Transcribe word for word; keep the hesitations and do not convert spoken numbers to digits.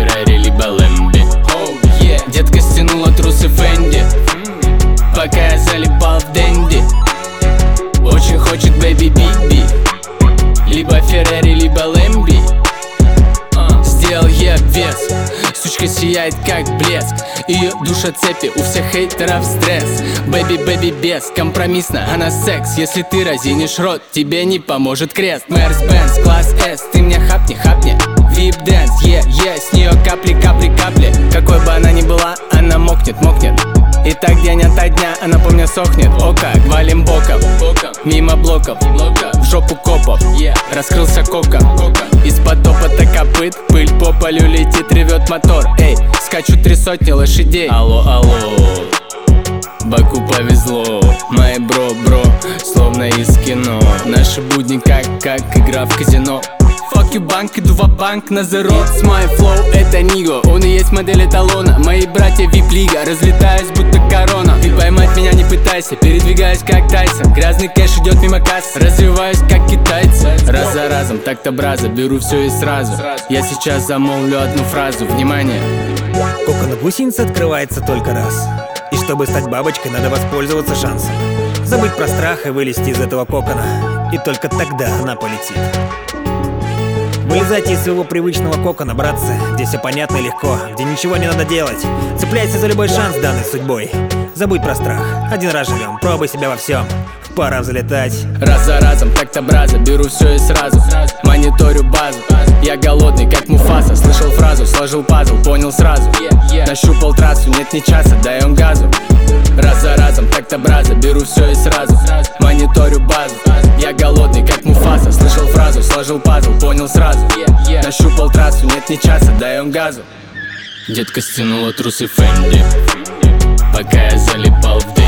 Феррари либо Лэмби. Детка стянула трусы Фенди, пока я залипал в Дэнди. Очень хочет бэйби биби, либо Феррари, либо Лэмби. Сделал я вес, сучка сияет как блеск. Ее душа цепи, у всех хейтеров стресс. Бэби, бэби без, компромиссно, она секс. Если ты разинешь рот, тебе не поможет крест. Мерс-Бенз, класс S, ты меня хапни, хапни. Вип-дэнс, е, е, с нее капли, капли, капли. Какой бы она ни была, она мокнет, мокнет. И так день ото дня она по мне сохнет. О как, валим боком, мимо блоков, в жопу копов, раскрылся кока. Из-под топота копыт, пыль по полю летит, ревет мотор. Эй, скачу три сотни лошадей. Алло, алло, Баку повезло, мои бро, бро, словно из кино. Наши будни как, как игра в казино. Fuck you, банк, иду в банк на зеро. С my flow, это Ниго, он и есть модель эталона. Мои братья вип-лига, разлетаюсь будто корона. Ты поймать меня не пытайся, передвигаюсь как Тайсон. Грязный кэш идет мимо касс, развиваюсь как китайцы. Раз за разом, так-то браза, беру все и сразу. Я сейчас замолвлю одну фразу, внимание. Кокон гусеницы открывается только раз. И чтобы стать бабочкой, надо воспользоваться шансом. Забыть про страх и вылезти из этого кокона. И только тогда она полетит. Вылезайте из своего привычного кокона, братцы, где все понятно и легко, где ничего не надо делать. Цепляйся за любой шанс, данный судьбой. Забудь про страх, один раз живем, пробуй себя во всем. Пора взлетать. Раз за разом, так-то браза, беру все и сразу. Мониторю базу, я голодный, как Муфаса. Слышал фразу, сложил пазл, понял сразу. Нащупал трассу, нет ни часа, даем газу. Раз за разом, так-то браза, беру все и сразу. Мониторю базу, я голодный, как Муфаса. Слышал фразу, сложил пазл, понял сразу. Нащупал трассу, нет ни часа, даем газу. Детка стянула трусы Фенди, пока я залипал в